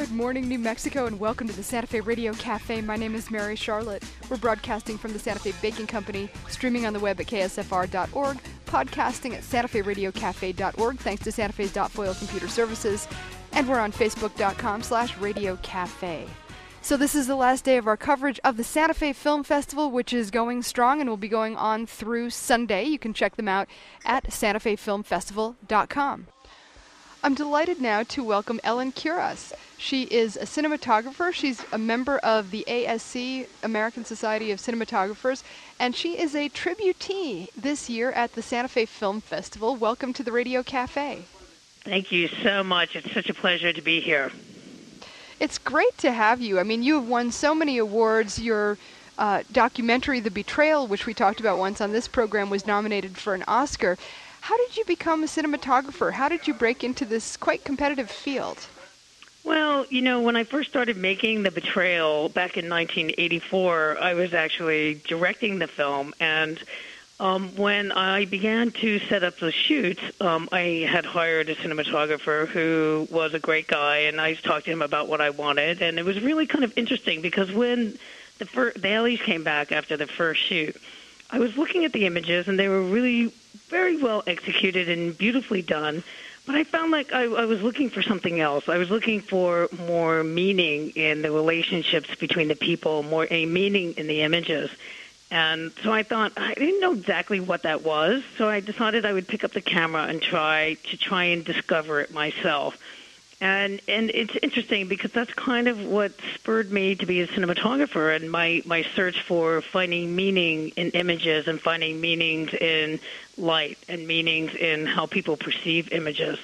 Good morning, New Mexico, and welcome to the Santa Fe Radio Cafe. My name is Mary Charlotte. We're broadcasting from the Santa Fe Baking Company, streaming on the web at ksfr.org, podcasting at santaferadiocafe.org, thanks to Santa Fe's .foil Computer Services, and we're on facebook.com/Radio Cafe. So this is the last day of our coverage of the Santa Fe Film Festival, which is going strong and will be going on through Sunday. You can check them out at santafefilmfestival.com. I'm delighted now to welcome Ellen Kuras. She is a cinematographer. She's a member of the ASC, American Society of Cinematographers, and she is a tributee this year at the Santa Fe Film Festival. Welcome to the Radio Cafe. Thank you so much. It's such a pleasure to be here. It's great to have you. I mean, you have won so many awards. Your documentary, The Betrayal, which we talked about once on this program, was nominated for an Oscar. How did you become a cinematographer? How did you break into this quite competitive field? Well, you know, when I first started making The Betrayal back in 1984, I was actually directing the film. And when I began to set up the shoots, I had hired a cinematographer who was a great guy, and I talked to him about what I wanted. And it was really kind of interesting because when the dailies came back after the first shoot, I was looking at the images, and they were really very well executed and beautifully done. But I found like I was looking for something else. I was looking for more meaning in the relationships between the people, more a meaning in the images. And so I thought, I didn't know exactly what that was, so I decided I would pick up the camera and try and discover it myself. And it's interesting because that's kind of what spurred me to be a cinematographer, and my search for finding meaning in images and finding meanings in light and meanings in how people perceive images.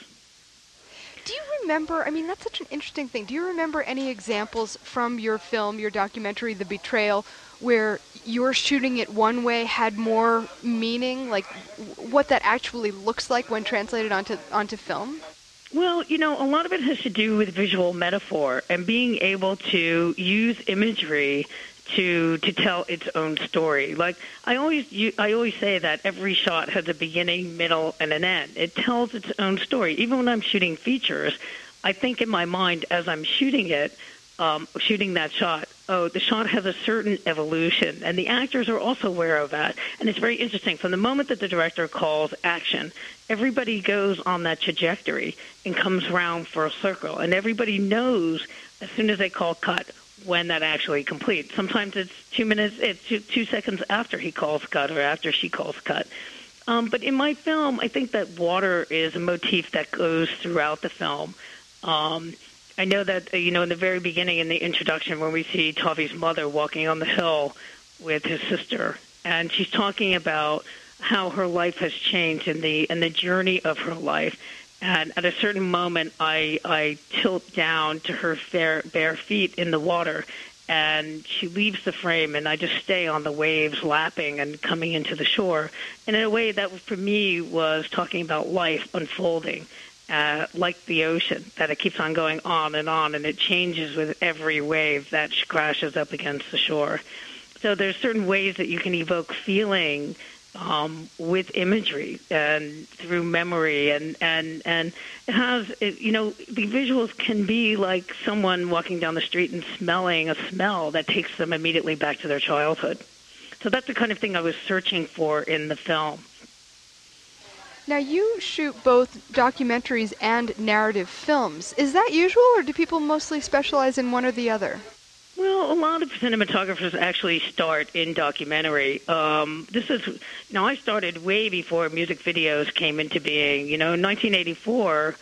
Do you remember, I mean, that's such an interesting thing. Do you remember any examples from your film, your documentary, The Betrayal, where your shooting it one way had more meaning, like what that actually looks like when translated onto film? Well, you know, a lot of it has to do with visual metaphor and being able to use imagery to tell its own story. Like I always say that every shot has a beginning, middle, and an end. It tells its own story. Even when I'm shooting features, I think in my mind as I'm shooting it, shooting that shot, the shot has a certain evolution, and the actors are also aware of that. And it's very interesting. From the moment that the director calls action, everybody goes on that trajectory and comes around for a circle, and everybody knows as soon as they call cut when that actually completes. Sometimes it's 2 minutes, it's 2 seconds after he calls cut or after she calls cut. But in my film, I think that water is a motif that goes throughout the film. I know that, you know, in the very beginning, in the introduction, when we see Toffee's mother walking on the hill with his sister, and she's talking about how her life has changed and the journey of her life. And at a certain moment, I tilt down to her bare feet in the water, and she leaves the frame, and I just stay on the waves lapping and coming into the shore. And in a way, that for me was talking about life unfolding. Like the ocean, that it keeps on going on, and it changes with every wave that crashes up against the shore. So there's certain ways that you can evoke feeling with imagery and through memory, and it has, you know, the visuals can be like someone walking down the street and smelling a smell that takes them immediately back to their childhood. So that's the kind of thing I was searching for in the film. Now, you shoot both documentaries and narrative films. Is that usual, or do people mostly specialize in one or the other? Well, a lot of cinematographers actually start in documentary. I started way before music videos came into being. You know, in 1984,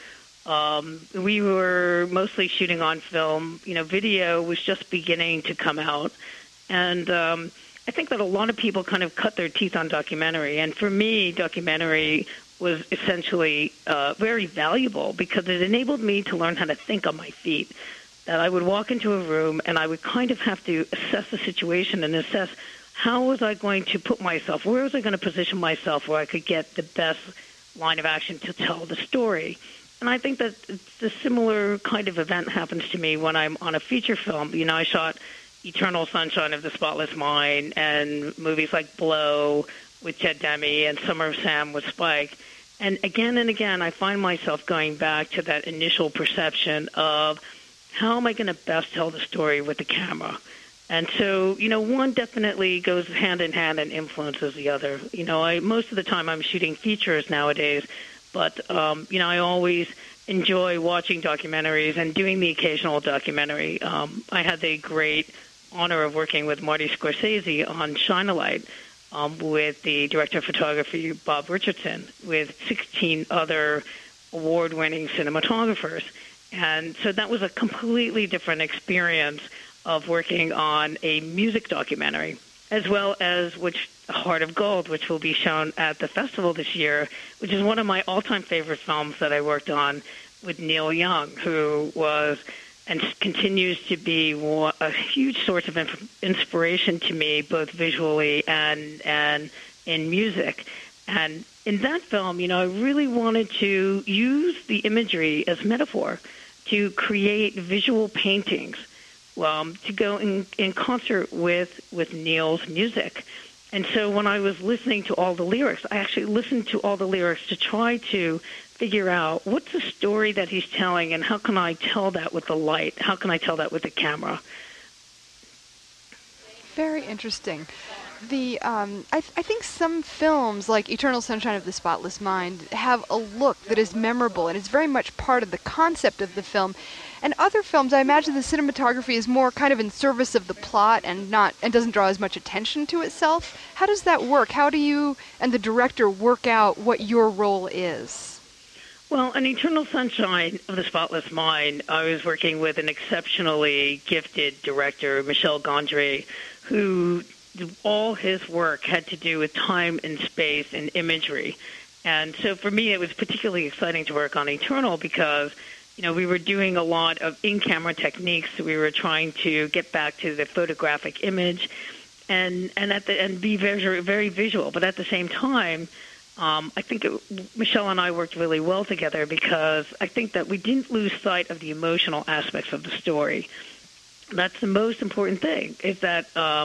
we were mostly shooting on film. You know, video was just beginning to come out. And I think that a lot of people kind of cut their teeth on documentary. And for me, documentary was essentially very valuable because it enabled me to learn how to think on my feet. That I would walk into a room and I would kind of have to assess the situation and assess how was I going to put myself, where was I going to position myself where I could get the best line of action to tell the story. And I think that the similar kind of event happens to me when I'm on a feature film. You know, I shot Eternal Sunshine of the Spotless Mind and movies like Blow with Ted Demme and Summer of Sam with Spike. And again, I find myself going back to that initial perception of how am I going to best tell the story with the camera? And so, one definitely goes hand in hand and influences the other. Most of the time I'm shooting features nowadays, but, I always enjoy watching documentaries and doing the occasional documentary. I had the great honor of working with Marty Scorsese on Shine a Light with the director of photography, Bob Richardson, with 16 other award-winning cinematographers. And so that was a completely different experience of working on a music documentary, as well as Heart of Gold, which will be shown at the festival this year, which is one of my all-time favorite films that I worked on with Neil Young, who was and continues to be a huge source of inspiration to me, both visually and in music. And in that film, I really wanted to use the imagery as metaphor to create visual paintings to go in concert with Neil's music. And so when I was listening to all the lyrics, I actually listened to all the lyrics to try to figure out what's the story that he's telling and how can I tell that with the light? How can I tell that with the camera? Very interesting. I think some films, like Eternal Sunshine of the Spotless Mind, have a look that is memorable and is very much part of the concept of the film. And other films, I imagine the cinematography is more kind of in service of the plot and doesn't draw as much attention to itself. How does that work? How do you and the director work out what your role is? Well, in Eternal Sunshine of the Spotless Mind, I was working with an exceptionally gifted director, Michel Gondry, who all his work had to do with time and space and imagery. And so for me, it was particularly exciting to work on Eternal because, we were doing a lot of in-camera techniques. We were trying to get back to the photographic image and be very, very visual. But at the same time, I think Michelle and I worked really well together because I think that we didn't lose sight of the emotional aspects of the story. That's the most important thing, is that,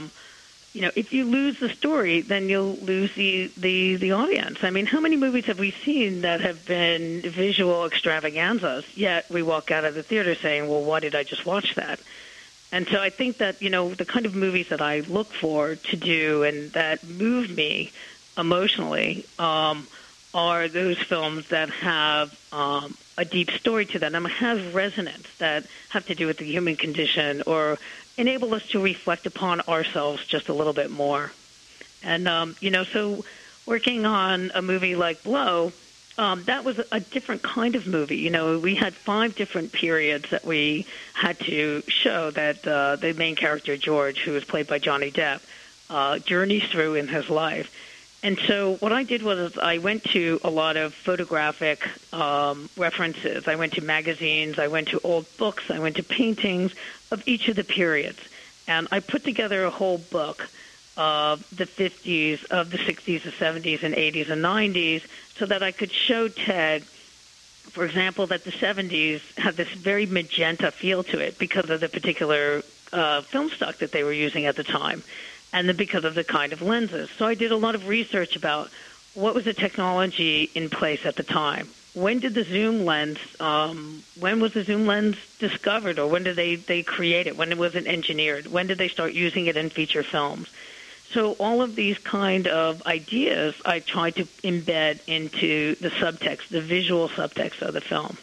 if you lose the story, then you'll lose the audience. I mean, how many movies have we seen that have been visual extravaganzas, yet we walk out of the theater saying, well, why did I just watch that? And so I think that, the kind of movies that I look for to do and that move me emotionally are those films that have a deep story to them and have resonance, that have to do with the human condition or enable us to reflect upon ourselves just a little bit more. And, so working on a movie like Blow, that was a different kind of movie. We had 5 different periods that we had to show that the main character, George, who was played by Johnny Depp, journeys through in his life. And so what I did was I went to a lot of photographic references. I went to magazines. I went to old books. I went to paintings of each of the periods. And I put together a whole book of the 50s, of the 60s, the 70s, and 80s, and 90s so that I could show Ted, for example, that the 70s had this very magenta feel to it because of the particular film stock that they were using at the time. And then because of the kind of lenses. So I did a lot of research about what was the technology in place at the time. When did the zoom lens, when was the zoom lens discovered, or when did they create it? When it wasn't engineered? When did they start using it in feature films? So all of these kind of ideas I tried to embed into the subtext, the visual subtext of the film.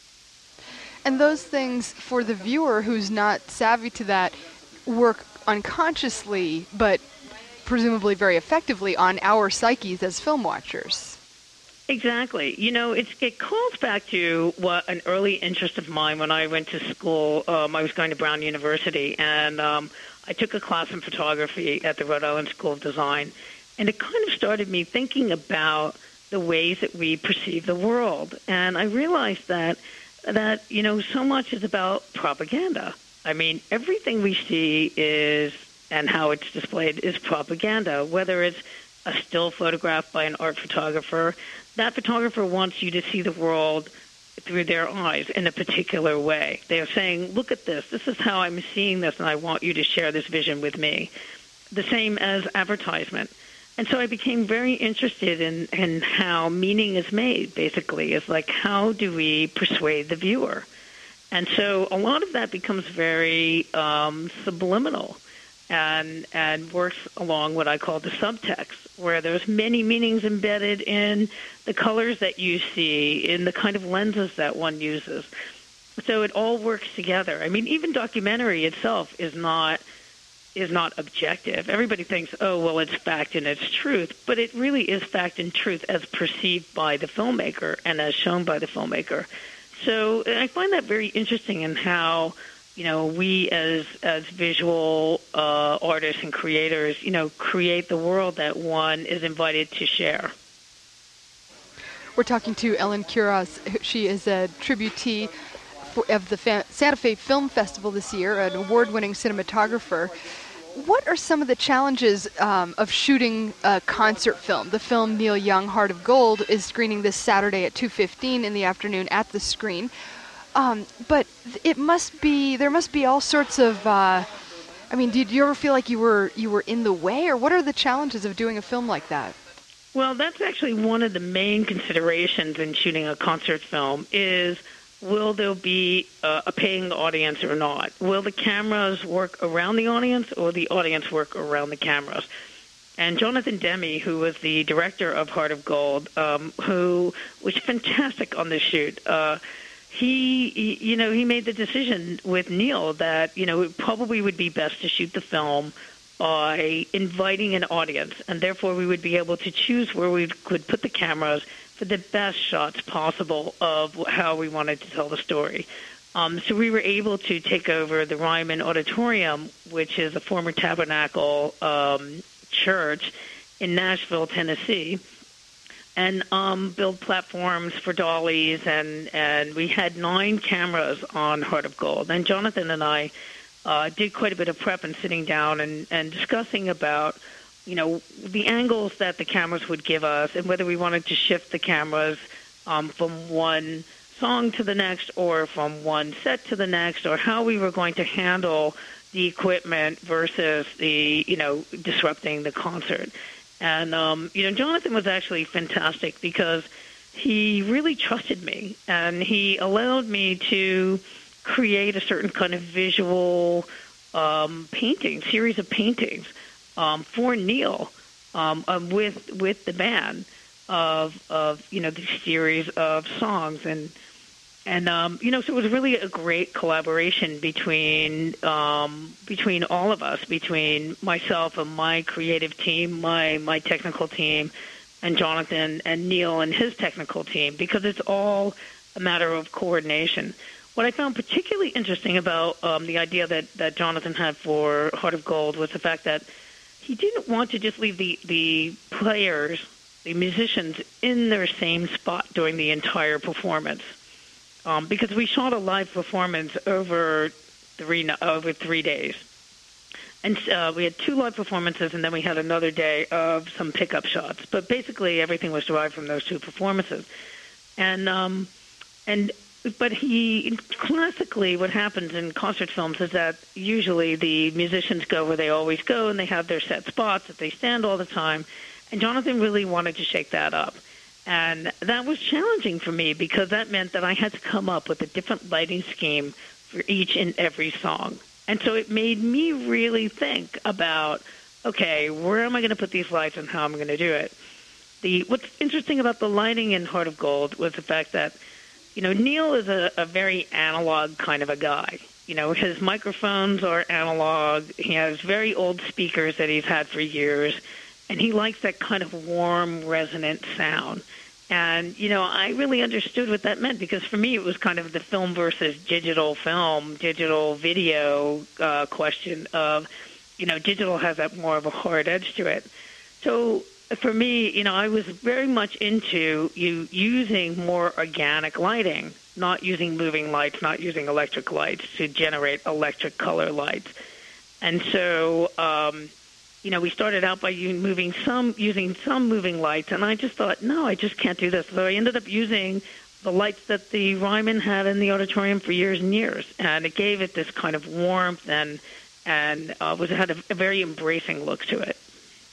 And those things, for the viewer who's not savvy to that, work unconsciously, but presumably very effectively on our psyches as film watchers. Exactly. It calls back to what an early interest of mine when I went to school. I was going to Brown University, and I took a class in photography at the Rhode Island School of Design, and it kind of started me thinking about the ways that we perceive the world. And I realized that so much is about propaganda. I mean, everything we see and how it's displayed is propaganda, whether it's a still photograph by an art photographer. That photographer wants you to see the world through their eyes in a particular way. They're saying, look at this. This is how I'm seeing this, and I want you to share this vision with me. The same as advertisement. And so I became very interested in how meaning is made, basically. It's like, how do we persuade the viewer? And so a lot of that becomes very subliminal and works along what I call the subtext, where there's many meanings embedded in the colors that you see, in the kind of lenses that one uses. So it all works together. I mean, even documentary itself is not objective. Everybody thinks, oh, well, it's fact and it's truth, but it really is fact and truth as perceived by the filmmaker and as shown by the filmmaker. So I find that very interesting in how, we as visual artists and creators, create the world that one is invited to share. We're talking to Ellen Kuras. She is a tributee of the Santa Fe Film Festival this year, an award-winning cinematographer. What are some of the challenges of shooting a concert film? The film Neil Young, Heart of Gold, is screening this Saturday at 2:15 in the afternoon at the Screen. But there must be all sorts of. Did you ever feel like you were in the way, or what are the challenges of doing a film like that? Well, that's actually one of the main considerations in shooting a concert film is, will there be a paying audience or not? Will the cameras work around the audience or the audience work around the cameras? And Jonathan Demme, who was the director of Heart of Gold, who was fantastic on the shoot, he made the decision with Neil that, it probably would be best to shoot the film by inviting an audience, and therefore we would be able to choose where we could put the cameras for the best shots possible of how we wanted to tell the story. So we were able to take over the Ryman Auditorium, which is a former Tabernacle church in Nashville, Tennessee, and build platforms for dollies, and we had 9 cameras on Heart of Gold. And Jonathan and I did quite a bit of prep and sitting down and discussing about the angles that the cameras would give us and whether we wanted to shift the cameras from one song to the next or from one set to the next, or how we were going to handle the equipment versus the, disrupting the concert. And, Jonathan was actually fantastic because he really trusted me, and he allowed me to create a certain kind of visual series of paintings for Neil with the band of the series of songs, and so it was really a great collaboration between all of us, between myself and my creative team, my technical team, and Jonathan and Neil and his technical team, because it's all a matter of coordination. What I found particularly interesting about the idea that Jonathan had for Heart of Gold was the fact that he didn't want to just leave the players, the musicians, in their same spot during the entire performance. Because we shot a live performance over 3 days. And we had 2 live performances, and then we had another day of some pickup shots. But basically, everything was derived from those 2 performances. But classically, what happens in concert films is that usually the musicians go where they always go, and they have their set spots that they stand all the time. And Jonathan really wanted to shake that up. And that was challenging for me because that meant that I had to come up with a different lighting scheme for each and every song. And so it made me really think about, okay, where am I going to put these lights and how am I going to do it? What's interesting about the lighting in Heart of Gold was the fact that, Neil is a very analog kind of a guy. His microphones are analog. He has very old speakers that he's had for years. And he likes that kind of warm, resonant sound. And, I really understood what that meant because for me it was kind of the film versus digital film, digital video question of, digital has that more of a hard edge to it. So for me, I was very much into using more organic lighting, not using moving lights, not using electric lights to generate electric color lights. And so we started out by using some moving lights, and I just thought, no, I just can't do this. So I ended up using the lights that the Ryman had in the auditorium for years and years, and it gave it this kind of warmth and had a very embracing look to it.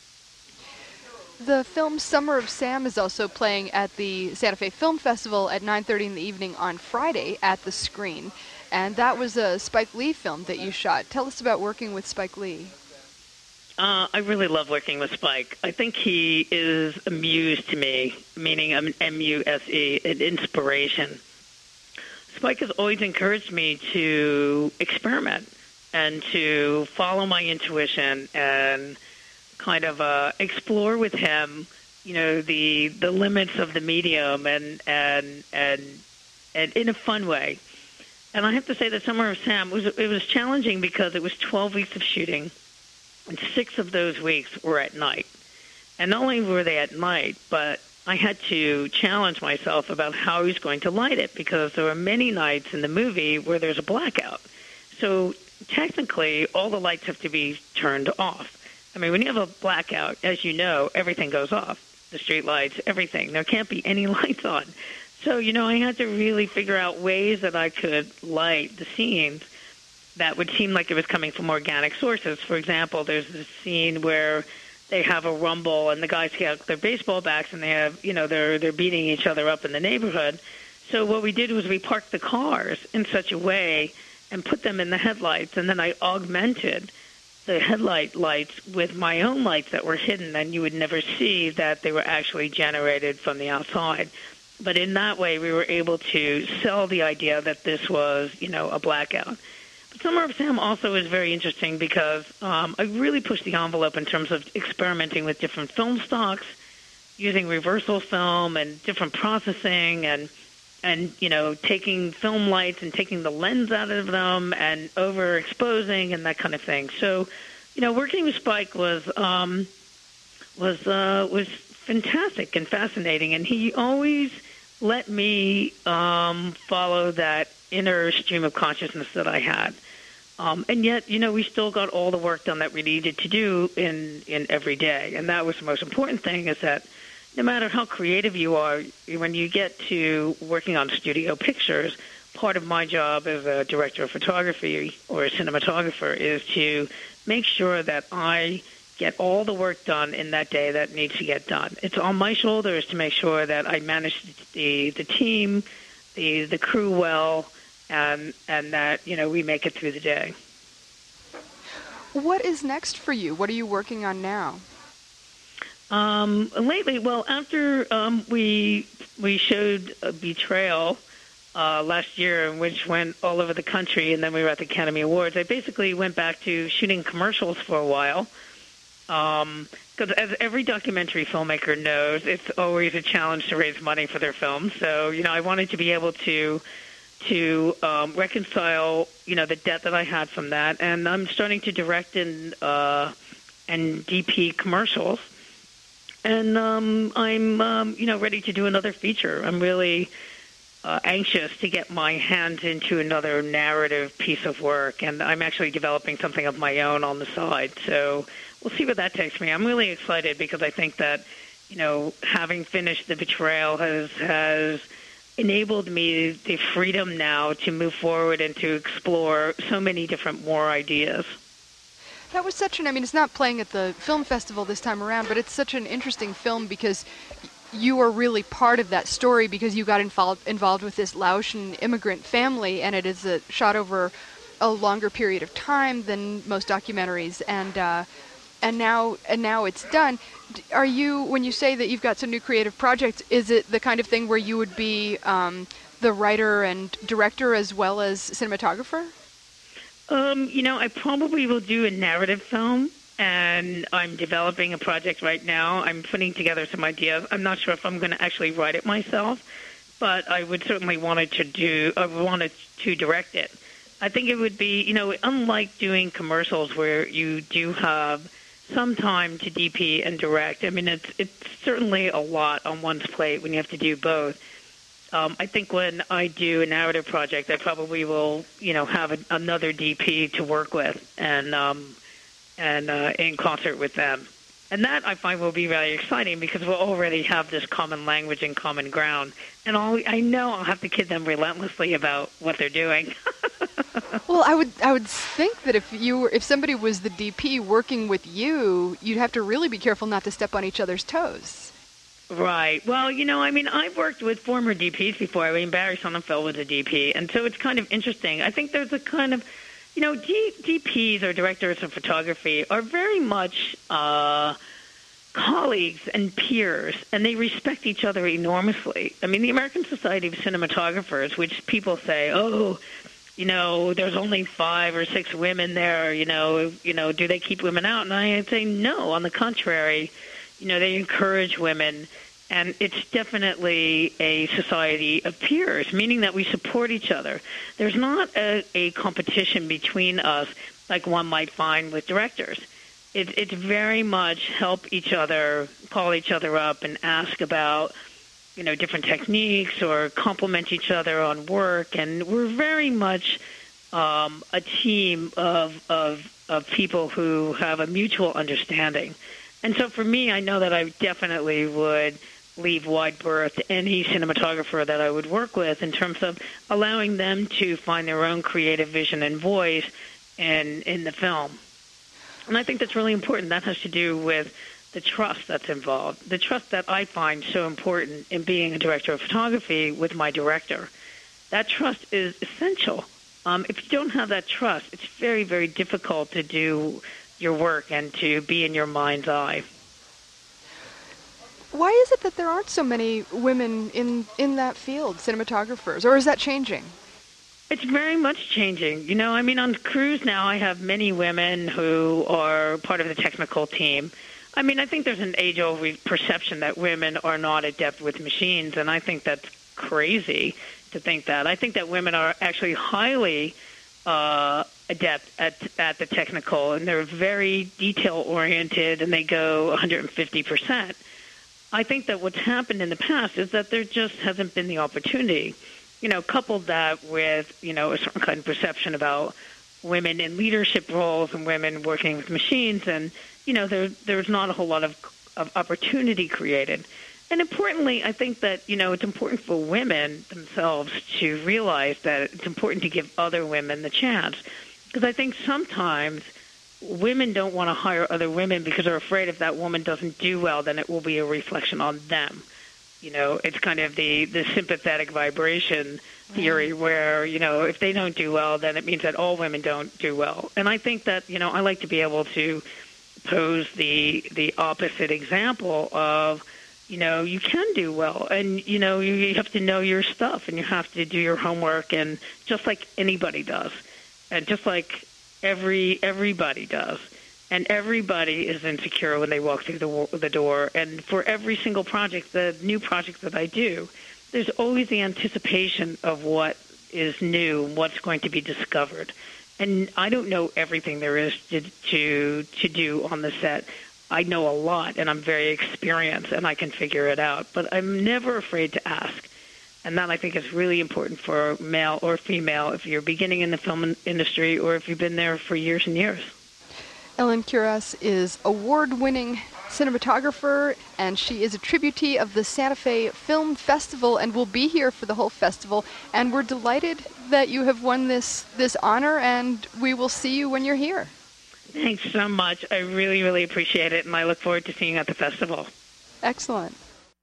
The film Summer of Sam is also playing at the Santa Fe Film Festival at 9:30 in the evening on Friday at the Screen. and that was a Spike Lee film that you shot. Tell us about working with Spike Lee. I really love working with Spike. I think he is a muse to me, meaning an M-U-S-E, an inspiration. Spike has always encouraged me to experiment and to follow my intuition and kind of explore with him, the limits of the medium and in a fun way. And I have to say that Summer of Sam was challenging because it was 12 weeks of shooting, and 6 of those weeks were at night. And not only were they at night, but I had to challenge myself about how I was going to light it, because there were many nights in the movie where there's a blackout. So technically, all the lights have to be turned off. I mean, when you have a blackout, as you know, everything goes off. The street lights, everything. There can't be any lights on. So, I had to really figure out ways that I could light the scenes that would seem like it was coming from organic sources. For example, there's this scene where they have a rumble and the guys get their baseball bats and they have, they're beating each other up in the neighborhood. So what we did was we parked the cars in such a way and put them in the headlights, and then I augmented the headlight lights with my own lights that were hidden, and you would never see that they were actually generated from the outside. But in that way, we were able to sell the idea that this was, a blackout. But Summer of Sam also is very interesting because I really pushed the envelope in terms of experimenting with different film stocks, using reversal film and different processing and taking film lights and taking the lens out of them and overexposing and that kind of thing. So, working with Spike was fantastic and fascinating, and he always let me follow that inner stream of consciousness that I had. And yet, we still got all the work done that we needed to do in every day. And that was the most important thing, is that no matter how creative you are, when you get to working on studio pictures, part of my job as a director of photography or a cinematographer is to make sure that I get all the work done in that day that needs to get done. It's on my shoulders to make sure that I manage the team, the crew well, and that, we make it through the day. What is next for you? What are you working on now? Lately, well, after we showed Betrayal last year, which went all over the country, and then we were at the Academy Awards, I basically went back to shooting commercials for a while. Because as every documentary filmmaker knows, it's always a challenge to raise money for their films. So, I wanted to be able to reconcile, the debt that I had from that. And I'm starting to direct and DP commercials. And I'm, ready to do another feature. I'm really anxious to get my hands into another narrative piece of work. And I'm actually developing something of my own on the side. So we'll see where that takes me. I'm really excited because I think that, having finished The Betrayal has enabled me the freedom now to move forward and to explore so many different more ideas. That was it's not playing at the film festival this time around, but it's such an interesting film because you are really part of that story because you got involved with this Laotian immigrant family, and it is shot over a longer period of time than most documentaries, and now it's done. Are you, when you say that you've got some new creative projects, is it the kind of thing where you would be the writer and director as well as cinematographer? I probably will do a narrative film, and I'm developing a project right now. I'm putting together some ideas. I'm not sure if I'm going to actually write it myself, but I would certainly wanted to direct it. I think it would be, unlike doing commercials where you do have some time to DP and direct. It's certainly a lot on one's plate when you have to do both. I think when I do a narrative project, I probably will, have another DP to work with and in concert with them. And that I find will be very exciting because we'll already have this common language and common ground. And I know I'll have to kid them relentlessly about what they're doing. Well, I would think that if somebody was the DP working with you, you'd have to really be careful not to step on each other's toes. Right. Well, I mean, I've worked with former DPs before. I mean, Barry Sonnenfeld was a DP, and so it's kind of interesting. I think there's a kind of, DPs or directors of photography are very much colleagues and peers, and they respect each other enormously. I mean, the American Society of Cinematographers, which people say, there's only 5 or 6 women there, do they keep women out? And I say no, on the contrary, they encourage women, and it's definitely a society of peers, meaning that we support each other. There's not a competition between us like one might find with directors. It's very much help each other, call each other up, and ask about, different techniques or compliment each other on work. And we're very much a team of people who have a mutual understanding. And so for me, I know that I definitely would leave wide berth to any cinematographer that I would work with in terms of allowing them to find their own creative vision and voice in the film. And I think that's really important. That has to do with the trust that's involved, the trust that I find so important in being a director of photography with my director. That trust is essential. If you don't have that trust, it's very, very difficult to do your work and to be in your mind's eye. Why is it that there aren't so many women in that field, cinematographers, or is that changing? It's very much changing. I mean, on crews now, I have many women who are part of the technical team. I mean, I think there's an age-old perception that women are not adept with machines, and I think that's crazy to think that. I think that women are actually highly adept at the technical, and they're very detail-oriented, and they go 150%. I think that what's happened in the past is that there just hasn't been the opportunity. Coupled that with, a certain kind of perception about women in leadership roles and women working with machines, and, there's not a whole lot of opportunity created. And importantly, I think that, it's important for women themselves to realize that it's important to give other women the chance. Because I think sometimes women don't want to hire other women because they're afraid if that woman doesn't do well, then it will be a reflection on them. It's kind of the sympathetic vibration theory where, if they don't do well, then it means that all women don't do well. And I think that, I like to be able to pose the opposite example of, you can do well, and, you have to know your stuff, and you have to do your homework, and just like anybody does, and just like everybody does. And everybody is insecure when they walk through the door. And for every single project, the new project that I do, there's always the anticipation of what is new, what's going to be discovered. And I don't know everything there is to do on the set. I know a lot, and I'm very experienced, and I can figure it out. But I'm never afraid to ask. And that, I think, is really important for male or female if you're beginning in the film industry or if you've been there for years and years. Ellen Kuras is award-winning cinematographer, and she is a tributee of the Santa Fe Film Festival and will be here for the whole festival. And we're delighted that you have won this honor, and we will see you when you're here. Thanks so much. I really, really appreciate it, and I look forward to seeing you at the festival. Excellent.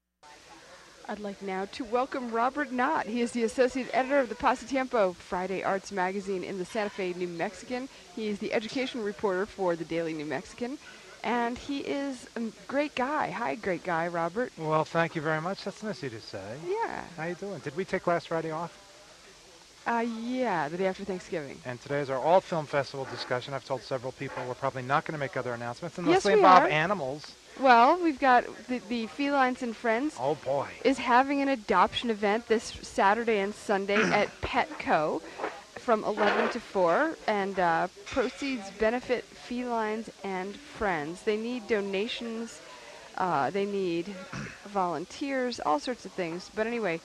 I'd like now to welcome Robert Knott. He is the associate editor of the Pasatiempo Friday Arts magazine in the Santa Fe New Mexican. He is the education reporter for the Daily New Mexican, and he is a great guy. Hi, great guy, Robert. Well, thank you very much. That's nice of you to say. Yeah. How you doing? Did we take last Friday off? Yeah, the day after Thanksgiving. And today is our All Film Festival discussion. I've told several people we're probably not going to make other announcements unless they involve animals. Well, we've got the Felines and Friends. Oh, boy. Is having an adoption event this Saturday and Sunday at Petco from 11 to 4, and proceeds benefit Felines and Friends. They need donations. They need volunteers, all sorts of things. But anyway,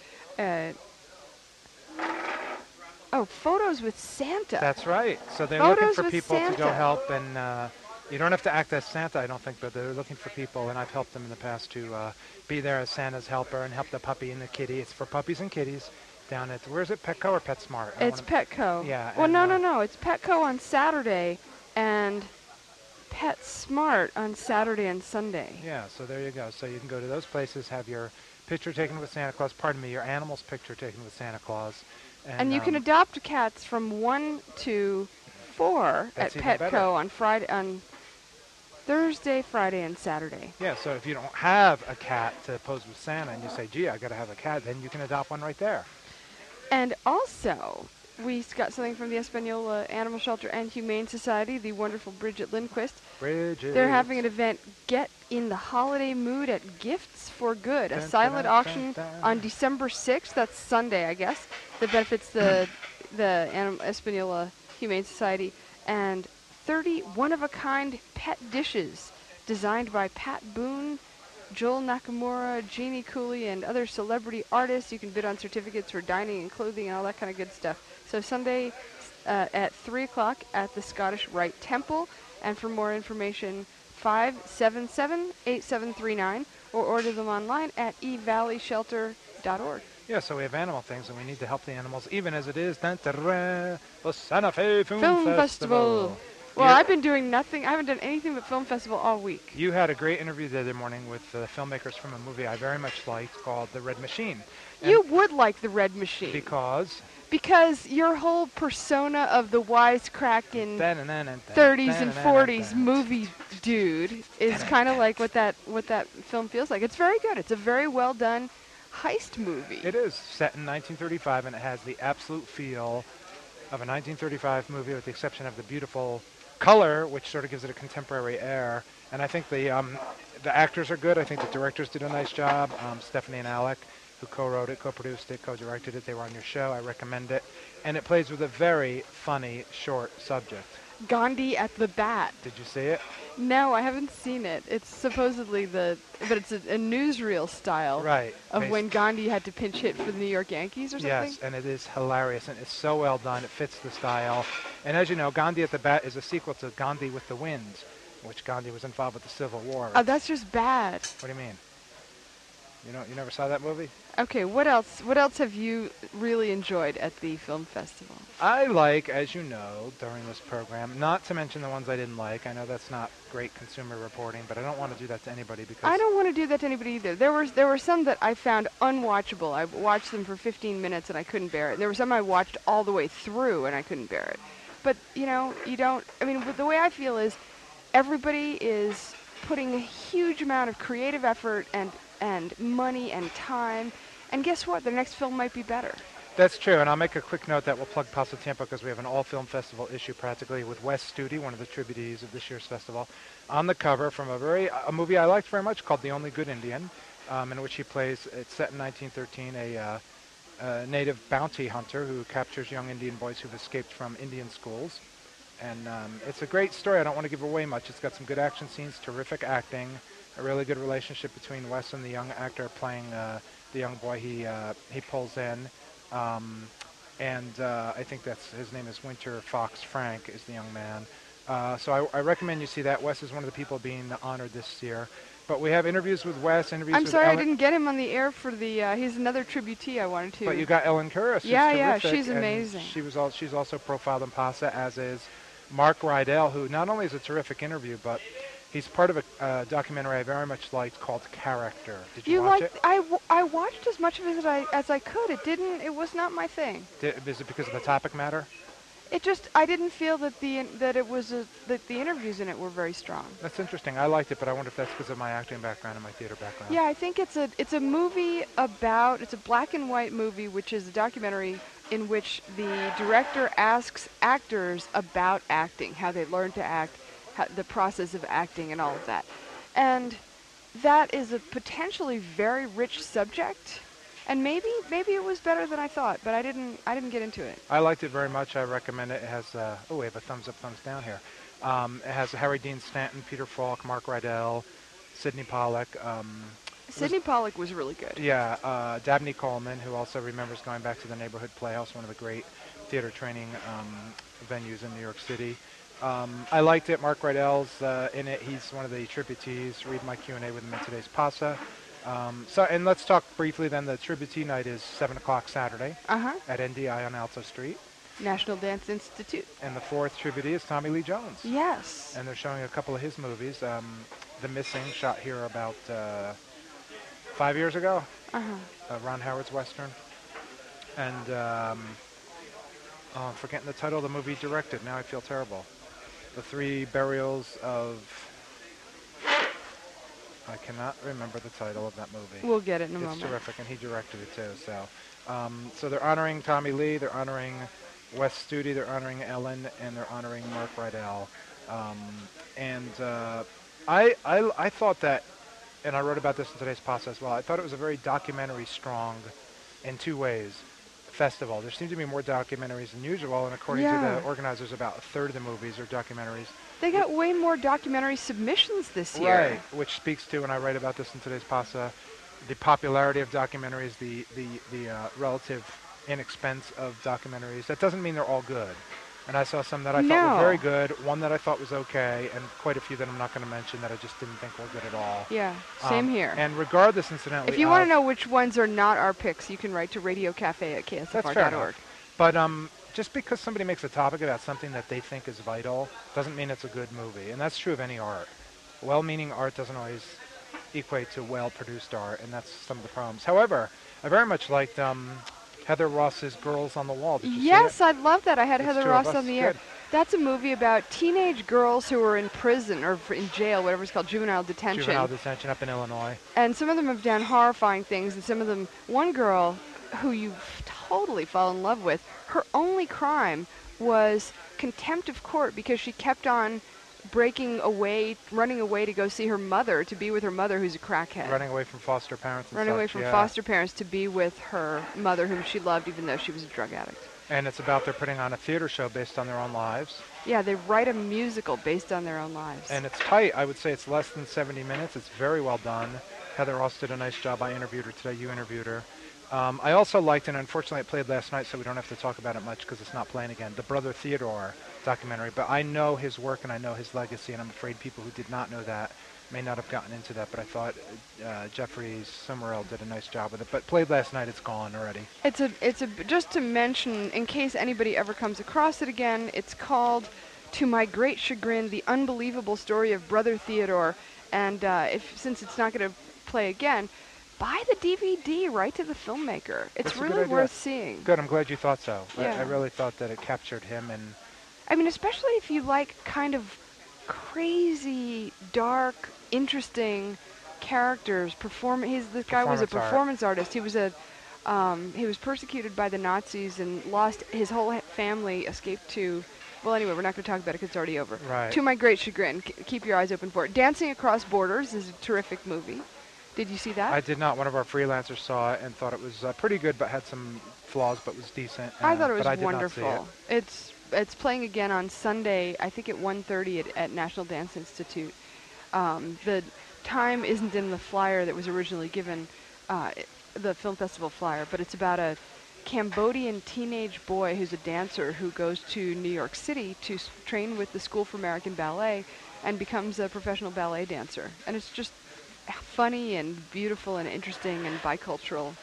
photos with Santa. That's right. So they're looking for people to go help, and you don't have to act as Santa, I don't think, but they're looking for people, and I've helped them in the past to be there as Santa's helper and help the puppy and the kitty. It's for puppies and kitties down at, where is it, Petco or PetSmart? It's Petco. Yeah. Well, no. It's Petco on Saturday, and PetSmart on Saturday and Sunday. Yeah, so there you go. So you can go to those places, have your picture taken with Santa Claus. Pardon me, your animal's picture taken with Santa Claus. And you can adopt cats from 1 to 4 at Petco on Thursday, Friday, and Saturday. Yeah, so if you don't have a cat to pose with Santa and you say, gee, I got to have a cat, then you can adopt one right there. And also, we got something from the Espanola Animal Shelter and Humane Society, the wonderful Bridget Lindquist. Bridget. They're having an event, Get in the Holiday Mood at Gifts for Good, a silent auction on December 6th, that's Sunday, I guess, that benefits the Espanola Humane Society, and 30 one-of-a-kind pet dishes designed by Pat Boone, Joel Nakamura, Jeannie Cooley, and other celebrity artists. You can bid on certificates for dining and clothing and all that kind of good stuff. So Sunday at 3 o'clock at the Scottish Rite Temple. And for more information, 577-8739, or order them online at evalley.shelter.org. Yeah, so we have animal things, and we need to help the animals, even as it is the Santa Fe Film Festival. Well, I've been doing nothing. I haven't done anything but film festival all week. You had a great interview the other morning with filmmakers from a movie I very much liked called The Red Machine. And you would like The Red Machine. Because? Because your whole persona of the wisecracking 30s and 40s movie dude is kind of like what that film feels like. It's very good. It's a very well done heist movie. It is set in 1935, and it has the absolute feel of a 1935 movie, with the exception of the beautiful color, which sort of gives it a contemporary air. And I think the actors are good. I think the directors did a nice job. Stephanie and Alec, who co-wrote it, co-produced it, co-directed it, they were on your show. I recommend it. And it plays with a very funny, short subject. Gandhi at the Bat. Did you see it? No, I haven't seen it. It's supposedly but it's a newsreel style of when Gandhi had to pinch hit for the New York Yankees or something. Yes, and it is hilarious, and it's so well done. It fits the style. And as you know, Gandhi at the Bat is a sequel to Gandhi with the Wind, in which Gandhi was involved with the Civil War. Oh, that's just bad. What do you mean? You never saw that movie? Okay, what else? What else have you really enjoyed at the film festival? I like, as you know, during this program, not to mention the ones I didn't like. I know that's not great consumer reporting, but I don't want to do that to anybody because I don't want to do that to anybody either. There were some that I found unwatchable. I watched them for 15 minutes and I couldn't bear it. There were some I watched all the way through and I couldn't bear it. But you don't. I mean, the way I feel is everybody is putting a huge amount of creative effort and money and time, and guess what? The next film might be better. That's true, and I'll make a quick note that we'll plug Paso Tiempo because we have an all-film festival issue practically with Wes Studi, one of the tributees of this year's festival, on the cover from a movie I liked very much called The Only Good Indian, in which he plays, it's set in 1913, a native bounty hunter who captures young Indian boys who've escaped from Indian schools. And it's a great story. I don't want to give away much. It's got some good action scenes, terrific acting, a really good relationship between Wes and the young actor playing the young boy he pulls in. And I think his name is Winter Fox Frank is the young man. So I recommend you see that. Wes is one of the people being honored this year. But we have interviews with Wes, I'm sorry I didn't get him on the air for the, he's another tributee I wanted to. But you got Ellen Kuras. Yeah, she's amazing. She's also profiled in PASA, as is Mark Rydell, who not only is a terrific interview, but he's part of a documentary I very much liked called Character. Did you watch it? I watched as much of it as I could. It was not my thing. Is it because of the topic matter? I didn't feel that the interviews in it were very strong. That's interesting. I liked it, but I wonder if that's because of my acting background and my theater background. Yeah, I think it's a movie it's a black and white movie, which is a documentary in which the director asks actors about acting, how they learn to act, the process of acting and all of that. And that is a potentially very rich subject. And maybe it was better than I thought, but I didn't get into it. I liked it very much. I recommend it. It has we have a thumbs up, thumbs down here. It has Harry Dean Stanton, Peter Falk, Mark Rydell, Sidney Pollack. Sidney Pollack was really good. Yeah, Dabney Coleman, who also remembers going back to the Neighborhood Playhouse, one of the great theater training venues in New York City. I liked it. Mark Rydell's in it. He's one of the tributees. Read my Q&A with him in today's PASA. And let's talk briefly then. The tributee night is 7 o'clock Saturday at NDI on Alto Street. National Dance Institute. And the fourth tributee is Tommy Lee Jones. Yes. And they're showing a couple of his movies. The Missing, shot here about 5 years ago. Ron Howard's Western. And I'm forgetting the title of the movie he directed. Now I feel terrible. The Three Burials of... I cannot remember the title of that movie. We'll get it in a moment. It's terrific, and he directed it too. So they're honoring Tommy Lee, they're honoring Wes Studi, they're honoring Ellen, and they're honoring Mark Rydell. I thought that, and I wrote about this in today's post as well, I thought it was a very documentary strong, in two ways, festival. There seemed to be more documentaries than usual, and according to the organizers, about a third of the movies are documentaries. They got way more documentary submissions this year. Right, which speaks to, and I write about this in today's PASA, the popularity of documentaries, the relative inexpense of documentaries. That doesn't mean they're all good. And I saw some that I thought were very good, one that I thought was okay, and quite a few that I'm not going to mention that I just didn't think were good at all. Yeah, same here. And regardless, incidentally... If you want to know which ones are not our picks, you can write to radiocafe@ksfr.org. That's fair enough. But just because somebody makes a topic about something that they think is vital doesn't mean it's a good movie. And that's true of any art. Well-meaning art doesn't always equate to well-produced art, and that's some of the problems. However, I very much liked Heather Ross's Girls on the Wall. Did you see it? Yes, I love that. I had Heather Ross on the air. That's a movie about teenage girls who are in prison or in jail, whatever it's called, juvenile detention. Juvenile detention up in Illinois. And some of them have done horrifying things, and some of them, one girl who you totally fall in love with, her only crime was contempt of court because she kept on running away to go see her mother, to be with her mother who's a crackhead. Running away from foster parents and Running away from foster parents to be with her mother whom she loved even though she was a drug addict. And it's about they're putting on a theater show based on their own lives. Yeah, they write a musical based on their own lives. And it's tight. I would say it's less than 70 minutes. It's very well done. Heather Ross did a nice job. I interviewed her today. You interviewed her. I also liked, and unfortunately it played last night, so we don't have to talk about it much because it's not playing again, the Brother Theodore documentary. But I know his work and I know his legacy, and I'm afraid people who did not know that may not have gotten into that. But I thought Jeffrey Summerell did a nice job with it. But played last night, it's gone already. Just to mention, in case anybody ever comes across it again, it's called To My Great Chagrin, The Unbelievable Story of Brother Theodore. And since it's not going to play again, buy the DVD right to the filmmaker. It's really worth seeing. Good, I'm glad you thought so. Yeah. I really thought that it captured him. And I mean, especially if you like kind of crazy, dark, interesting characters. This guy was a performance artist. He was he was persecuted by the Nazis and lost his whole family, escaped to... Well, anyway, we're not going to talk about it because it's already over. Right. To My Great Chagrin. Keep your eyes open for it. Dancing Across Borders is a terrific movie. Did you see that? I did not. One of our freelancers saw it and thought it was pretty good, but had some flaws, but was decent. I thought it was wonderful. wonderful. It's playing again on Sunday, I think at 1:30 at National Dance Institute. The time isn't in the flyer that was originally given, the film festival flyer, but it's about a Cambodian teenage boy who's a dancer who goes to New York City to train with the School for American Ballet and becomes a professional ballet dancer. And it's just funny and beautiful and interesting and bicultural.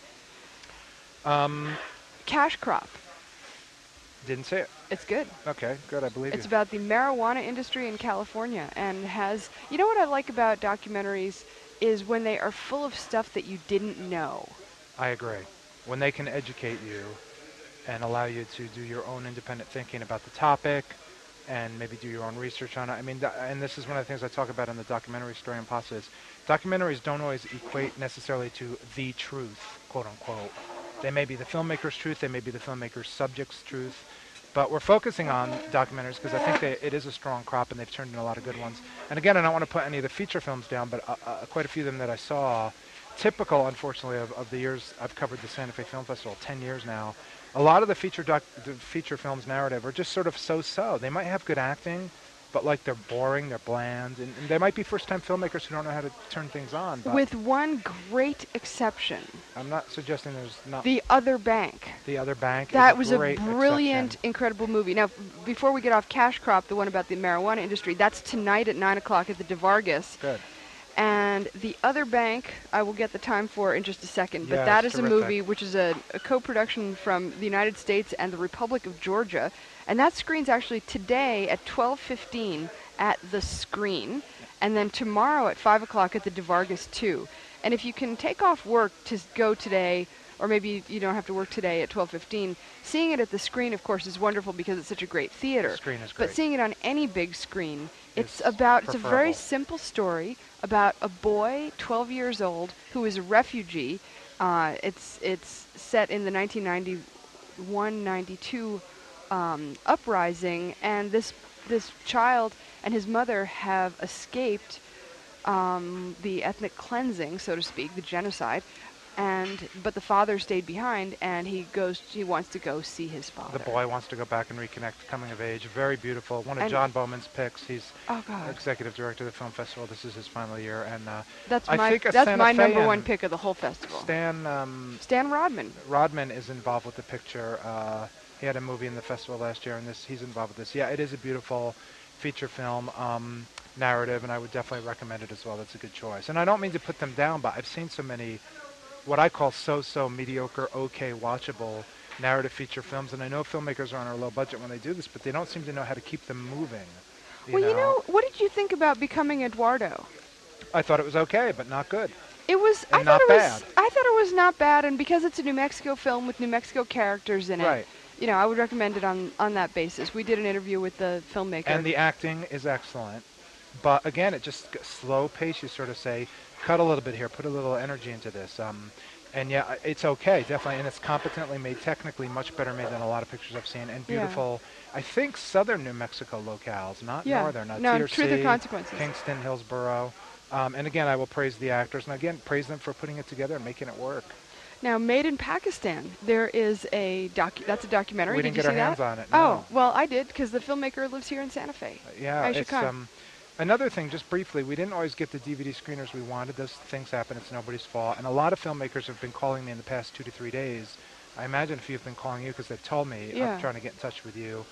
Cash Crop. Didn't see it. It's good. Okay, good. I believe It's about the marijuana industry in California and has... You know what I like about documentaries is when they are full of stuff that you didn't know. I agree. When they can educate you and allow you to do your own independent thinking about the topic and maybe do your own research on it. I mean, and this is one of the things I talk about in the documentary story in PASA is documentaries don't always equate necessarily to the truth, quote unquote. They may be the filmmaker's truth, they may be the filmmaker's subject's truth, but we're focusing on documentaries because I think it is a strong crop and they've turned in a lot of good ones. And again, I don't want to put any of the feature films down, but quite a few of them that I saw, typical, unfortunately, of the years I've covered the Santa Fe Film Festival, 10 years now, a lot of the feature films narrative are just sort of so-so. They might have good acting, but like they're boring, they're bland, and they might be first-time filmmakers who don't know how to turn things on. But with one great exception. I'm not suggesting there's not... The Other Bank. The Other Bank That is a was a brilliant, incredible movie. Now, before we get off Cash Crop, the one about the marijuana industry, that's tonight at 9 o'clock at the DeVargas. Good. And The Other Bank, I will get the time for in just a second, but Yeah, that it's is a terrific. movie which is a co-production from the United States and the Republic of Georgia, and that screens actually today at 12:15 at The Screen, and then tomorrow at 5 o'clock at the DeVargas 2. And if you can take off work to go today, or maybe you don't have to work today at 12:15, seeing it at The Screen, of course, is wonderful because it's such a great theater. The Screen is great. But seeing it on any big screen, it's a preferable. very simple story about a boy, 12 years old, who is a refugee. It's set in the 1991-92 uprising, and this child and his mother have escaped the ethnic cleansing, so to speak, the genocide. But the father stayed behind, and he wants to go see his father. The boy wants to go back and reconnect, coming of age. Very beautiful. One of John Bowman's picks. He's executive director of the film festival. This is his final year, and that's my number one pick of the whole festival. Stan Rodman. Rodman is involved with the picture. He had a movie in the festival last year, and he's involved with this. Yeah, it is a beautiful feature film narrative, and I would definitely recommend it as well. That's a good choice. And I don't mean to put them down, but I've seen so many what I call so mediocre, okay, watchable narrative feature films. And I know filmmakers are on a low budget when they do this, but they don't seem to know how to keep them moving. You know, what did you think about Becoming Eduardo? I thought it was okay, but not good. It was not bad. I thought it was not bad, and because it's a New Mexico film with New Mexico characters in it, right. You know, I would recommend it on that basis. We did an interview with the filmmaker. And the acting is excellent. But again, it just slow pace, you sort of say, cut a little bit here, put a little energy into this. And yeah, it's okay, definitely, and it's competently made, technically much better made than a lot of pictures I've seen, and beautiful, I think, southern New Mexico locales, not northern. No, TRC, Truth or Consequences. Kingston, Hillsboro. And again, I will praise the actors, and again, praise them for putting it together and making it work. Now, Made in Pakistan, there is that's a documentary. We didn't get our hands on it. No. Oh, well, I did, because the filmmaker lives here in Santa Fe. Yeah, it's another thing, just briefly, we didn't always get the DVD screeners we wanted. Those things happen. It's nobody's fault. And a lot of filmmakers have been calling me in the past 2 to 3 days. I imagine a few have been calling you because they've told me. I'm trying to get in touch with you.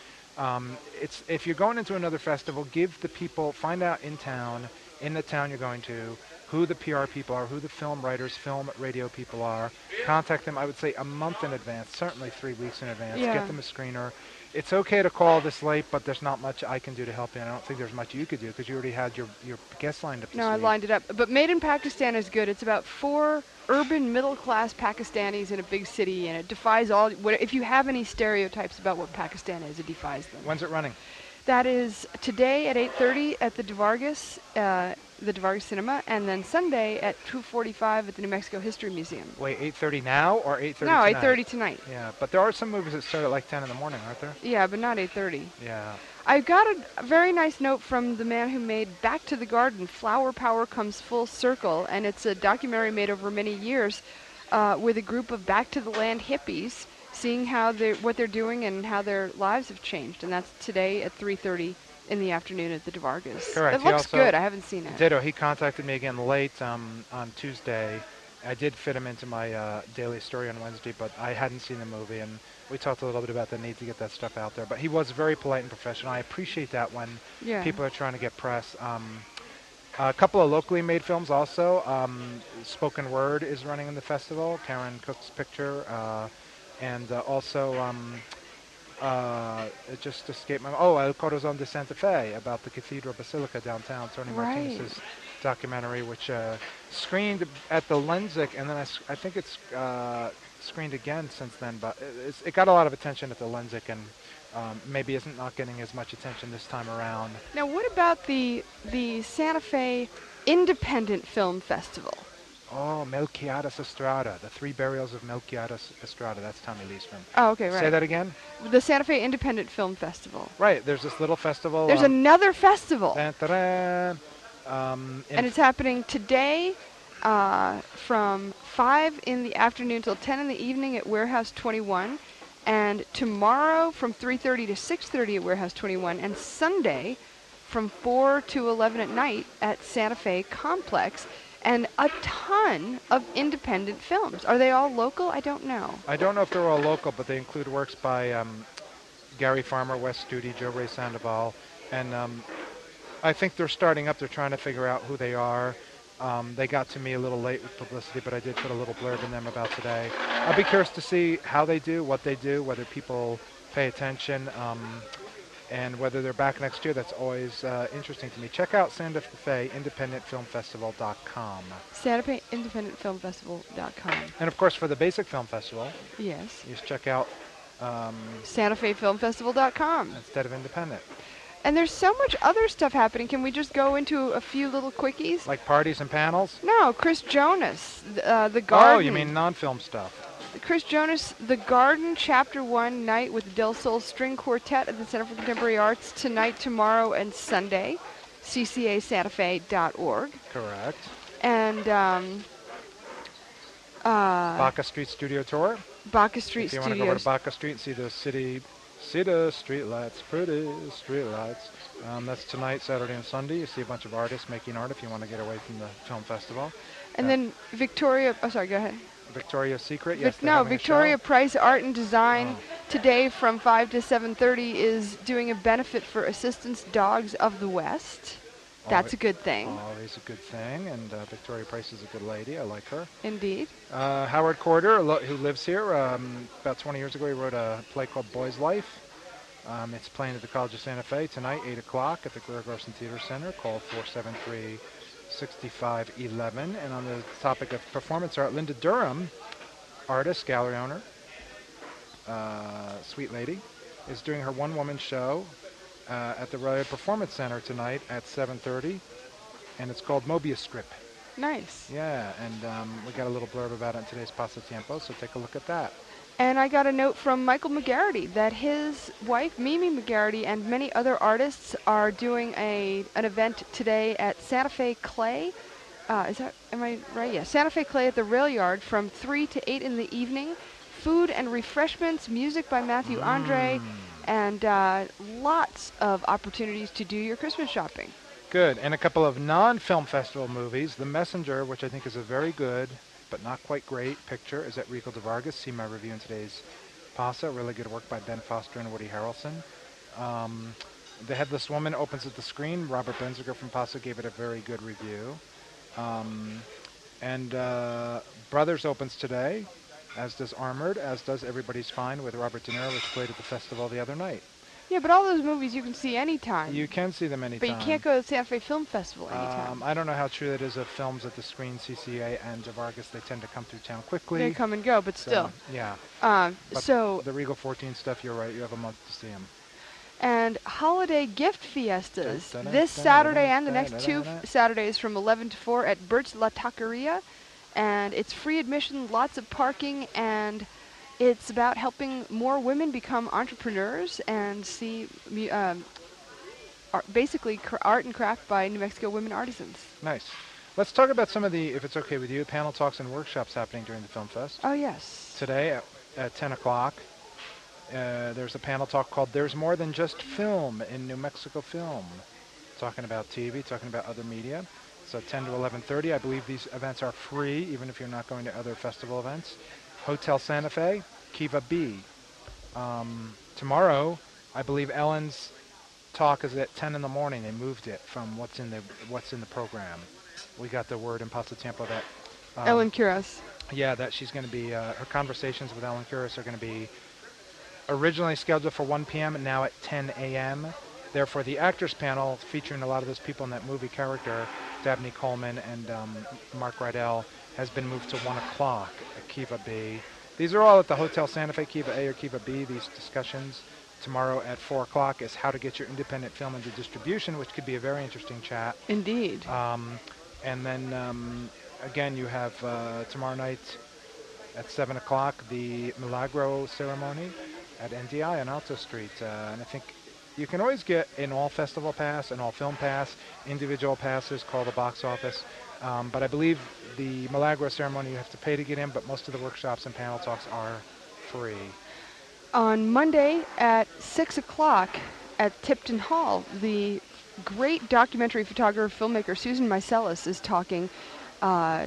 If you're going into another festival, find out in the town you're going to, who the PR people are, who the film writers, film radio people are. Contact them, I would say, a month in advance, certainly 3 weeks in advance. Yeah. Get them a screener. It's okay to call this late, but there's not much I can do to help you. And I don't think there's much you could do because you already had your guests lined up this week. I lined it up. But Made in Pakistan is good. It's about 4 urban middle-class Pakistanis in a big city, and it defies if you have any stereotypes about what Pakistan is, it defies them. When's it running? That is today at 8:30 at the DeVargas Cinema, and then Sunday at 2:45 at the New Mexico History Museum. Wait, 8:30 now or 8:30 No, tonight? 8:30 tonight. Yeah, but there are some movies that start at like 10 in the morning, aren't there? Yeah, but not 8:30. Yeah. I got a very nice note from the man who made Back to the Garden, Flower Power Comes Full Circle, and it's a documentary made over many years with a group of Back to the Land hippies, seeing what they're doing and how their lives have changed. And that's today at 3:30 in the afternoon at the DeVargas. Correct. It looks good. I haven't seen it. Ditto. He contacted me again late on Tuesday. I did fit him into my daily story on Wednesday, but I hadn't seen the movie, and we talked a little bit about the need to get that stuff out there. But he was very polite and professional. I appreciate that when people are trying to get press. A couple of locally made films also. Spoken Word is running in the festival, Karen Cook's picture. And also, it just escaped my mind. El Corazon de Santa Fe, about the Cathedral Basilica downtown, Tony Martinez's documentary, which screened at the Lensic, and then I think it's screened again since then, but it got a lot of attention at the Lensic, and maybe isn't not getting as much attention this time around. Now, what about the Santa Fe Independent Film Festival? Oh, Melquiades Estrada, The Three Burials of Melquiades Estrada. That's Tommy Lee's film. Oh, okay, right. Say that again? The Santa Fe Independent Film Festival. Right, there's this little festival. There's another festival. And it's happening today from 5 in the afternoon till 10 in the evening at Warehouse 21, and tomorrow from 3:30 to 6:30 at Warehouse 21, and Sunday from 4 to 11 at night at Santa Fe Complex. And a ton of independent films. Are they all local? I don't know. I don't know if they're all local, but they include works by Gary Farmer, Wes Studi, Joe Ray Sandoval. And I think they're starting up. They're trying to figure out who they are. They got to me a little late with publicity, but I did put a little blurb in them about today. I'll be curious to see how they do, what they do, whether people pay attention, and whether they're back next year. That's always interesting to me. Check out Santa Fe IndependentFilmFestival.com. Santa Fe IndependentFilmFestival.com. And of course, for the Basic Film Festival, yes, you should check out SantaFeFilmFestival.com instead of Independent. And there's so much other stuff happening. Can we just go into a few little quickies? Like parties and panels? No, Chris Jonas, the Garden. Oh, you mean non-film stuff. Chris Jonas, The Garden, Chapter 1, night with Del Sol String Quartet at the Center for Contemporary Arts tonight, tomorrow, and Sunday. ccasantafe.org. Correct. And Baca Street Studio Tour. Baca Street Studios. If you want to go over to Baca Street and see the street lights, pretty street lights. That's tonight, Saturday and Sunday. You see a bunch of artists making art if you want to get away from the film festival. And then Victoria, oh sorry, go ahead. Victoria's Secret, yes. No, Victoria Price Art and Design today from 5 to 7:30 is doing a benefit for Assistance Dogs of the West. That's a good thing. Always a good thing, and Victoria Price is a good lady. I like her. Indeed. Howard Corder, who lives here, about 20 years ago, he wrote a play called Boy's Life. It's playing at the College of Santa Fe tonight, 8 o'clock at the Greer Garson Theater Center. Call 473-6511. And on the topic of performance art, Linda Durham, artist, gallery owner, sweet lady, is doing her one-woman show at the Royal Performance Center tonight at 7:30, and it's called Mobius Strip. Nice. Yeah, and we got a little blurb about it in today's Pasatiempo, so take a look at that. And I got a note from Michael McGarity that his wife, Mimi McGarity, and many other artists are doing an event today at Santa Fe Clay. Am I right? Yeah, Santa Fe Clay at the Rail Yard from 3 to 8 in the evening. Food and refreshments, music by Matthew Andre, and lots of opportunities to do your Christmas shopping. Good. And a couple of non-film festival movies. The Messenger, which I think is a very good but not quite great picture, is at Regal de Vargas. See my review in today's PASA. Really good work by Ben Foster and Woody Harrelson. The Headless Woman opens at the screen. Robert Benziger from PASA gave it a very good review. Brothers opens today, as does Armored, as does Everybody's Fine with Robert De Niro, which played at the festival the other night. Yeah, but all those movies you can see anytime. You can see them anytime. But you can't go to the Santa Fe Film Festival anytime. I don't know how true that is of films at the screen, CCA and De Vargas. They tend to come through town quickly. They come and go, but still. Yeah. But the Regal 14 stuff, you're right. You have a month to see them. And holiday gift fiestas this Saturday and the next 2 Saturdays from 11 to 4 at Bert's La Taqueria. And it's free admission, lots of parking, and it's about helping more women become entrepreneurs and see basically art and craft by New Mexico women artisans. Nice. Let's talk about some of the, if it's okay with you, panel talks and workshops happening during the Film Fest. Oh, yes. Today at 10 o'clock, there's a panel talk called There's More Than Just Film in New Mexico Film. Talking about TV, talking about other media. So 10 to 11:30. I believe these events are free, even if you're not going to other festival events. Hotel Santa Fe, Kiva B. Tomorrow, I believe Ellen's talk is at 10 in the morning. They moved it from what's in the program. We got the word in Pasatiempo that Ellen Kuras. Yeah, that she's going to be her conversations with Ellen Kuras are going to be originally scheduled for 1 p.m. and now at 10 a.m. Therefore, the actors panel featuring a lot of those people in that movie character, Dabney Coleman and Mark Rydell, has been moved to 1 o'clock at Kiva B. These are all at the Hotel Santa Fe, Kiva A or Kiva B. These discussions tomorrow at 4 o'clock is how to get your independent film into distribution, which could be a very interesting chat. Indeed. And then, again, you have tomorrow night at 7 o'clock the Milagro ceremony at NDI on Alto Street. And I think you can always get an all-festival pass, an all-film pass, individual passes, call the box office. But I believe the Milagro ceremony you have to pay to get in, but most of the workshops and panel talks are free. On Monday at 6 o'clock at Tipton Hall, the great documentary photographer, filmmaker Susan Meiselas is talking.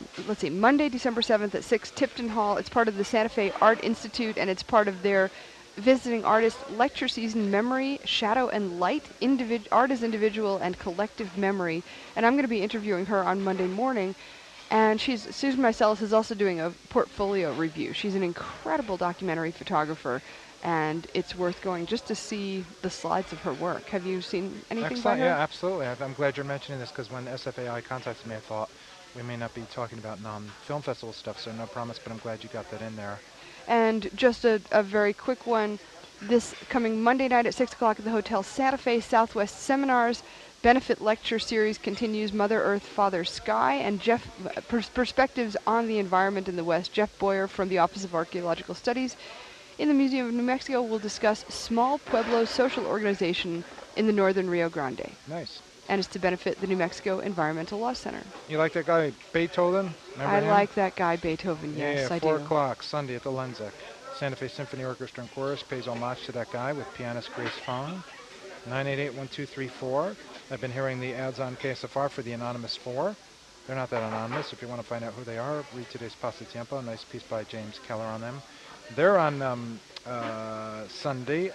Monday, December 7th at 6, Tipton Hall. It's part of the Santa Fe Art Institute, and it's part of their visiting artist lecture season, Memory, Shadow, and Light, Art as Individual and Collective Memory. And I'm going to be interviewing her on Monday morning. And Susan Meiselas is also doing a portfolio review. She's an incredible documentary photographer, and it's worth going just to see the slides of her work. Have you seen anything by her? Yeah, absolutely. I'm glad you're mentioning this, because when SFAI contacted me, I thought we may not be talking about non-film festival stuff, so no promise, but I'm glad you got that in there. And just a very quick one, this coming Monday night at 6 o'clock at the Hotel Santa Fe, Southwest Seminars, benefit lecture series continues, Mother Earth, Father Sky, and Perspectives on the Environment in the West. Jeff Boyer from the Office of Archaeological Studies in the Museum of New Mexico will discuss small Pueblo social organization in the northern Rio Grande. Nice. And it's to benefit the New Mexico Environmental Law Center. You like that guy, Beethoven? Remember him? like that guy, Beethoven, yes, I do. 4 o'clock, Sunday at the Lenzik. Santa Fe Symphony Orchestra and Chorus pays homage to that guy with pianist Grace Fong. 988-1234. I've been hearing the ads on KSFR for the Anonymous 4. They're not that anonymous. If you want to find out who they are, read today's Pasatiempo. A nice piece by James Keller on them. They're on Sunday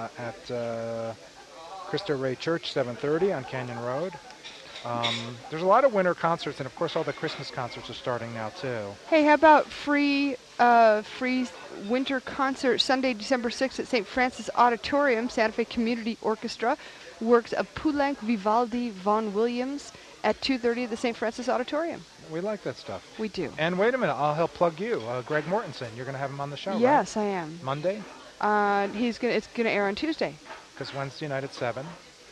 at Cristo Rey Church, 7:30 on Canyon Road. There's a lot of winter concerts, and of course all the Christmas concerts are starting now too. Hey, how about free winter concert Sunday, December 6th at St. Francis Auditorium? Santa Fe Community Orchestra works of Poulenc, Vivaldi, Vaughan Williams at 2:30 at the St. Francis Auditorium. We like that stuff. We do. And wait a minute, I'll help plug you. Greg Mortensen, you're going to have him on the show, yes, right? I am. Monday? It's going to air on Tuesday. Because Wednesday night at 7.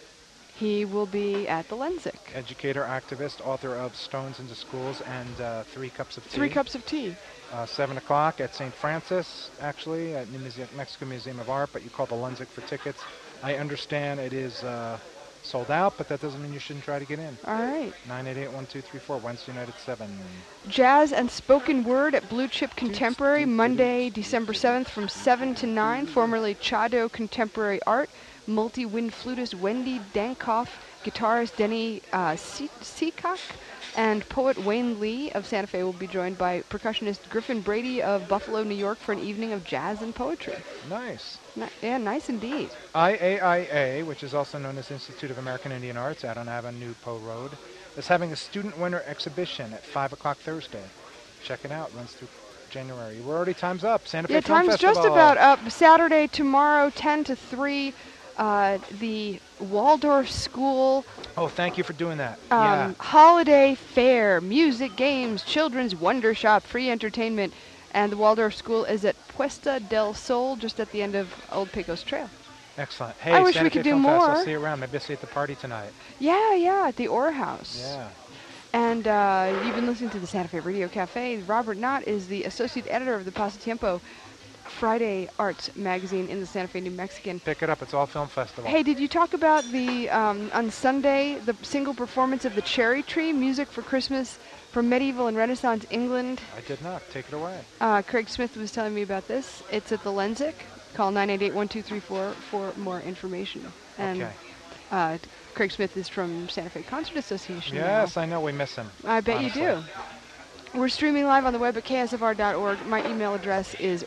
He will be at the Lenzik. Educator, activist, author of Stones into Schools and 3 Cups of Tea. 3 Cups of Tea. 7 o'clock at St. Francis, actually, at New Mexico Museum of Art, but you call the Lenzik for tickets. I understand it is sold out, but that doesn't mean you shouldn't try to get in. All right. 988-1234, Wednesday night at 7. Jazz and spoken word at Blue Chip Contemporary, Monday, December 7th from 7 to 9, formerly Chado Contemporary Art. Multi-wind flutist Wendy Dankoff, guitarist Denny Seacock, and poet Wayne Lee of Santa Fe will be joined by percussionist Griffin Brady of Buffalo, New York for an evening of jazz and poetry. Nice. Yeah, nice indeed. IAIA, which is also known as Institute of American Indian Arts out on Avenue Poe Road, is having a student winter exhibition at 5 o'clock Thursday. Check it out. Runs through January. We're already time's up. Santa Fe Film Festival. Yeah, time's just about up. Saturday, tomorrow, 10 to 3. The Waldorf School. Oh, thank you for doing that. Holiday fair, music, games, children's wonder shop, free entertainment, and the Waldorf School is at Puesta del Sol, just at the end of Old Pecos Trail. Excellent. Hey, I wish Santa we Fe could do Film more. Fest. I'll see you around. Maybe I'll see you at the party tonight. Yeah, at the Orr House. Yeah. And you've been listening to the Santa Fe Radio Cafe. Robert Knott is the associate editor of the Pasatiempo Friday Arts magazine in the Santa Fe New Mexican. Pick it up. It's all film festival. Hey, did you talk about the on Sunday the single performance of the Cherry Tree, music for Christmas from medieval and Renaissance England? I did not. Take it away. Craig Smith was telling me about this. It's at the Lenzik. Call 988-1234 for more information. And okay. Craig Smith is from Santa Fe Concert Association. Yes, now. I know. We miss him. I bet honestly. you do. We're streaming live on the web at ksfr.org. My email address is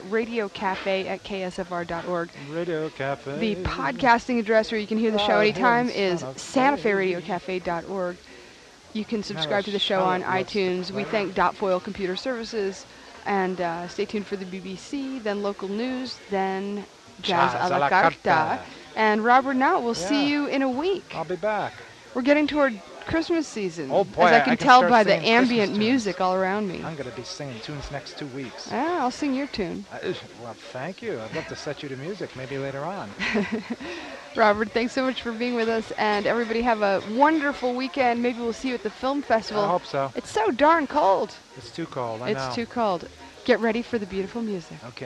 radiocafe@ksfr.org. Radio Cafe. The podcasting address where you can hear the show anytime is santaferadiocafe.org. You can subscribe to the show on iTunes. We thank Dot Foil Computer Services. And stay tuned for the BBC, then local news, then Jazz a la Carta. And Robert Knott, we'll see you in a week. I'll be back. We're getting toward Christmas season. Oh boy, as I can tell by the ambient Christmas music all around me. I'm going to be singing tunes next 2 weeks. I'll sing your tune. Well, thank you. I'd love to set you to music maybe later on. Robert, thanks so much for being with us, and everybody have a wonderful weekend. Maybe we'll see you at the film festival. I hope so. It's so darn cold. It's too cold, I know. It's too cold. Get ready for the beautiful music. Okay.